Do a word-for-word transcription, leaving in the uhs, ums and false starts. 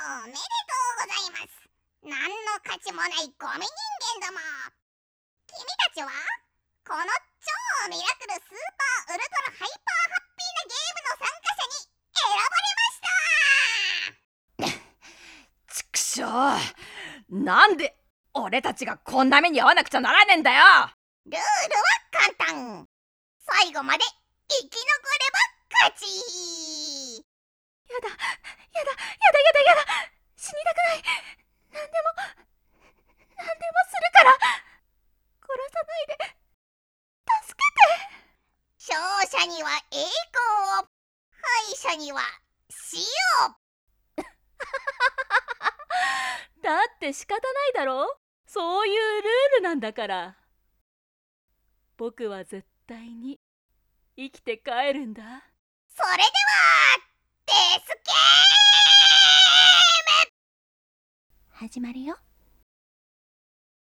おめでとうございます。何の価値もないゴミ人間ども。君たちはこの超ミラクルスーパーウルトラハイパーハッピーなゲームの参加者に選ばれました。 ちくしょう、なんで俺たちがこんな目に遭わなくちゃならねえんだよ。 ルールは簡単。最後まで生き残れば勝ち。 やだやだやだやだやだ、死にたくない。何でも何でもするから、殺さないで、助けて。 勝者には栄光を、敗者には死を。 だって仕方ないだろ、そういうルールなんだから。僕は絶対に生きて帰るんだ。 それではデスゲーム始まるよ。